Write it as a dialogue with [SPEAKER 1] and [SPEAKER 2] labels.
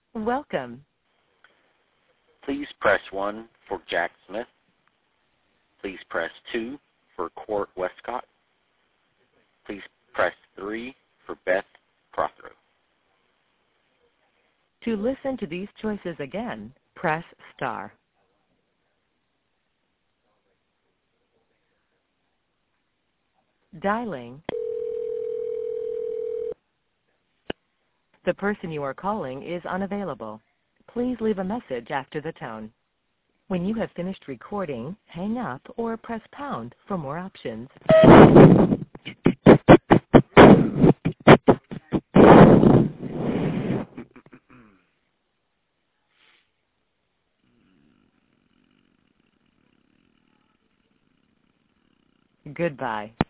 [SPEAKER 1] Welcome.
[SPEAKER 2] Please press 1 for Jack Smith. Please press 2 for Court Westcott. Please press 3 for Beth Prothero.
[SPEAKER 1] To listen to these choices again, press star. Dialing. The person you are calling is unavailable. Please leave a message after the tone. When you have finished recording, hang up or press pound for more options. Goodbye.